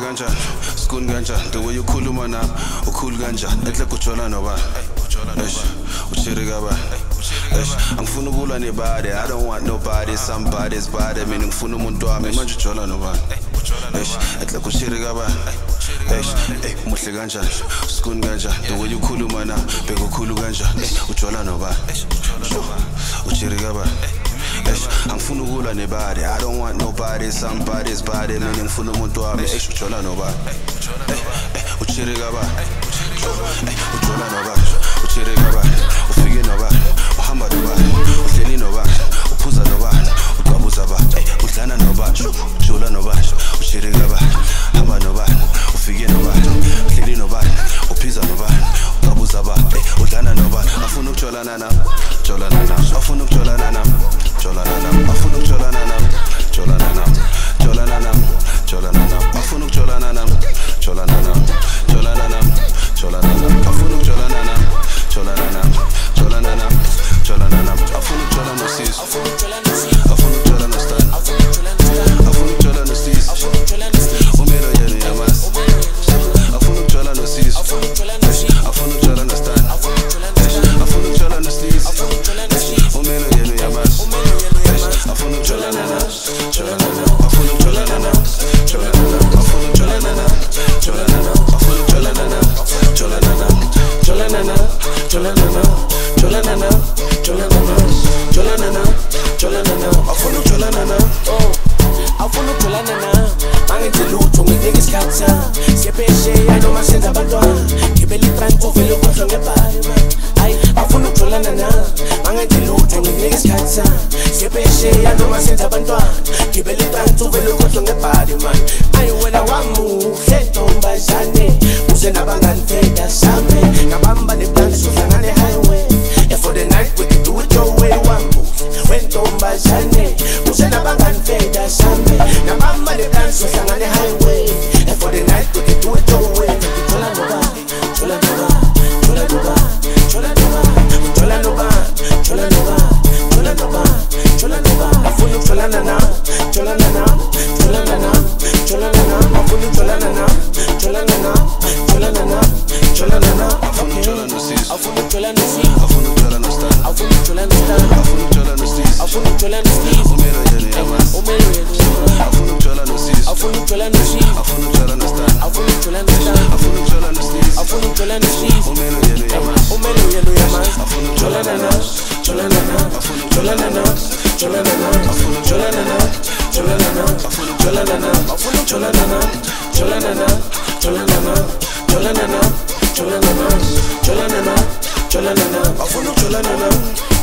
kanjani skuni kanjani the way you khuluma na ukhulu kanjani ehle kujola nobani uchiri kabani angifuna ukulwa nebody I don't want nobody somebody's body mina ngifuna umuntu wami manje ujola nobani ehle kuchiri kabani muhle kanjani skuni kanjani the way you khuluma na bekukhulu kanjani ujola nobani uchiri kabani angifuna ukulwa nebody I don't want nobody somebody's body mina ngifuna umuntu wami ujola nobani uchiri kabani ujola nobani uchiri kabani ufike nobani uhamba nobani uhleli nobani uphuza nobani uqabuza ba udlana nobani ujola nobani uchiri kabani hamba nobani ufike nobani uhleli nobani uphiza nobani uqabuza ba udlana nobani afuna ukujolana na jolana na afuna ukujolana na jolana na afuna ukujolana na jolana na jolana na jolana na afuna ukujolana na jolana na jolana na jolana na afuna ukujolana na jolana na jolana na jolana na afuna ukujolana sis afuna ukujolana stan afuna ukujolana sis umelo yena yamas afuna ukujolana sis afuna ukujolana stan afuna ukujolana sis umelo yena yamas afuna ukujolana na jolana na afuna ukujolana na jolana na afuna ukujolana na jolana na afuna ukujolana na jolana na jolana na jolana na jolana na jolana na jolana na jolana na afuna ukujolana na afuna ukujolana na mangenze lutho ngidinga isikhathi siyepeshe ayinoma senza abantwana ngibele itranto vele ukhohlwa ngebhari hayi afuna ukujolana na mangenze lutho ngidinga isikhathi siyepeshe ayinoma senza abantwana ngibele itranto vele ukhohlwa ngebhari man ayi wena wamuhle ntombazane uze nabangani feda same ngabamba neplani sohlangane highway for the night we can do it your way wamuhle wentombazane uze nabangani feda same ngabamba neplani sohlangane highway for the night we can do it your way jola nobani jola nobani jola nobani jola nobani jola nobani jola nobani jola nobani afuna ukujolana na jolana na jolana na jolana na afuna ukujolana na jolana na jolana na jolana na afuna ukujolana sis afuna ukujolana sis afuna ukujolana stan afuna ukujolana stan afuna ukujolana sis afuna ukujolana sis umelo yena yamas umelo yena afuna ukujolana sis afuna ukujolana sis afuna ukujolana stan afuna ukujolana stan afuna ukujolana sis afuna ukujolana sis umelo yena yamas umelo yena yamas afuna ukujolana na jolana na afuna ukujolana na jolana na afuna ukujolana na jolana na afuna ukujolana na afuna ukujolana na jolana na jolana na jolana na jolana na jolana na jolana na afuna ukujolana na